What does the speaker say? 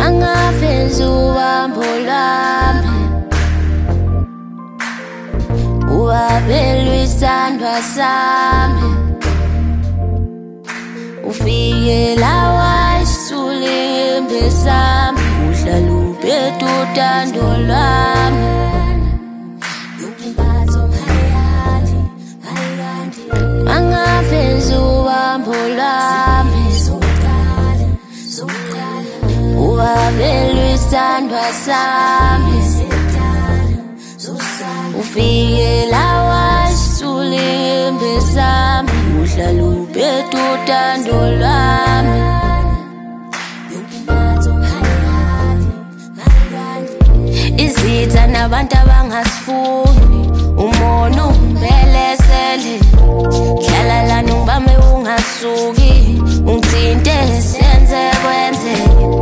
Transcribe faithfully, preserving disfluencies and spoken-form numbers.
angafeza uhambo lwami, uwabelwe isandwa sami, ufike la wasule mbesami, uhlala ubheda uthando lwami. Angafeza uhambo lwami, uwabelwe isandwa sami, ufike la wasule mbesami, uhlala ubheda uthando lwami. Izitha nabantu abangasifuni, umono umbelesele, dlala lana ungibambe ungasuki, ungithinte senze kwenzeke.